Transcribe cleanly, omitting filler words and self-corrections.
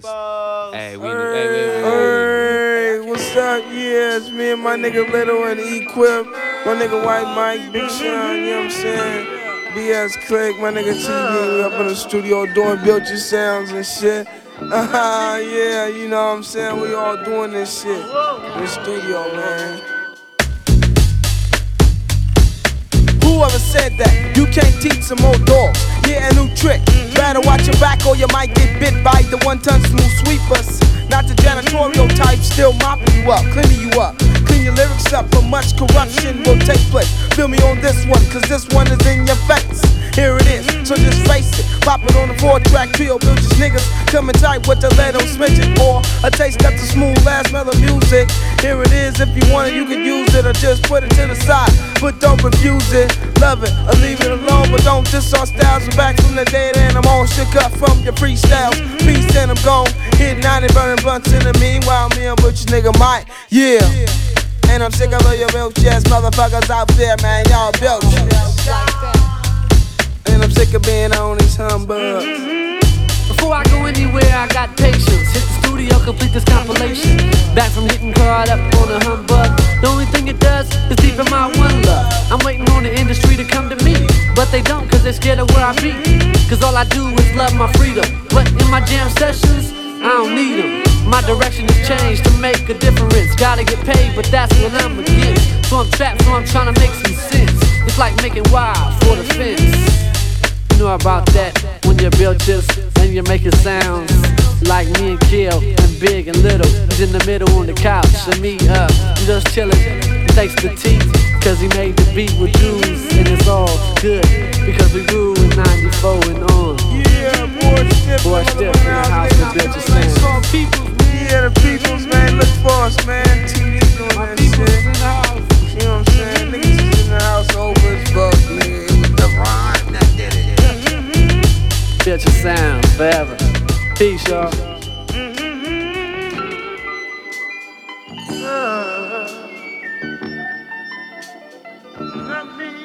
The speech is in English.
Hey, Hey, what's up? Yeah, it's me and my nigga Little and Equip. My nigga White Mike, Big Sean, you know what I'm saying? BS Click, my nigga TV, we up in the studio doing Built Your Sounds and shit. Yeah, you know what I'm saying? We all doing this shit in the studio, man. Whoever said that you can't teach some old dogs? Yeah, a new trick. Better watch your back or you might get bit by the one-ton smooth sweepers. Not the janitorial type, still mopping you up, cleaning you up. Clean your lyrics up, but much corruption will take place. Feel me on this one, cause this one is in your face. Here it is, so just face it. Pop it on the 4-track trio, build your niggas. Coming tight with the lead on smidgen. Or a taste of the smooth ass mellow music. Here it is, if you want it, you can use it. Or just put it to the side, but don't refuse it. Love it, or leave it alone, but don't diss our styles. I'm back from the dead and I'm all shook up from your freestyles. Peace and I'm gone, hit 90 burning blunts in the meanwhile. Me and Butch nigga Mike, yeah. And I'm sick of all your real ass motherfuckers out there, man. Y'all built and I'm sick of being on these humbugs. Before I go anywhere, I got patience. Hit the studio, complete this compilation. Back from hitting card up on a humbug. The only thing it does is deepen my one love. I'm waiting on the industry to come to me, but they don't, cause they're scared of where I be. Cause all I do is love my freedom. But in my jam sessions, I don't need them. My direction has changed to make a difference. Gotta get paid, but that's what I'm against. So I'm trapped, so I'm trying to make some sense. It's like making wild for the fence. You know about that when you build this and you're making sounds like me and Kill and Big and Little. He's in the middle on the couch and me I'm just chillin'. He takes the tea cause he made the beat with Jews and it's all good because we rule in 94 and on. Yeah, boy, Stiff in the house with Built Your Sounds. Yeah, the peoples, man, look for us, man. TV doing that shit. You know what I'm saying? Niggas is in the house over as fuck, nigga. It was the rhyme that did it. Built Your Sounds forever. Peace, y'all. Not me.